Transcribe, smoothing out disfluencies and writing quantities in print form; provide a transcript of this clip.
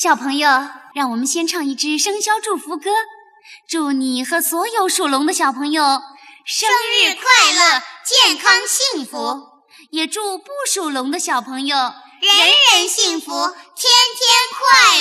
小朋友，让我们先唱一支生肖祝福歌，祝你和所有属龙的小朋友生日快乐，健康幸福，也祝不属龙的小朋友人人幸福，天天快乐。